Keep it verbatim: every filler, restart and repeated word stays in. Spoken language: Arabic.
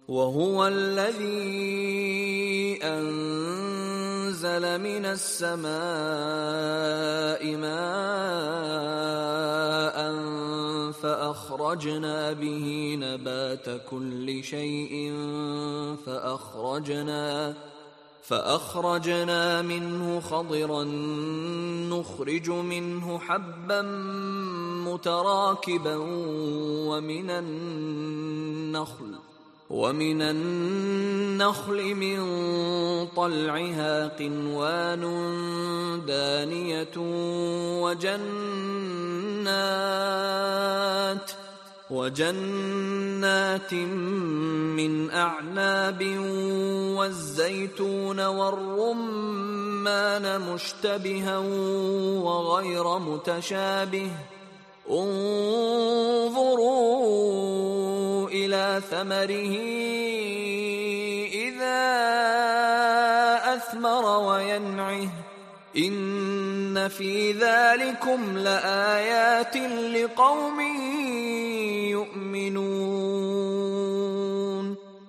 وهو الذي أنزل من السماء ماء فأخرجنا به نبات كل شيء فأخرجنا فأخرجنا منه خضرا نخرج منه حبا متراكبا ومن النخل ومن النخل من طلعها قنوان دانية وجنات وجنات من أعناب والزيتون والرمان مشتبها وغير متشابه انظروا إلى ثمره إذا أثمر وينعه إن في ذلكم لآيات لقوم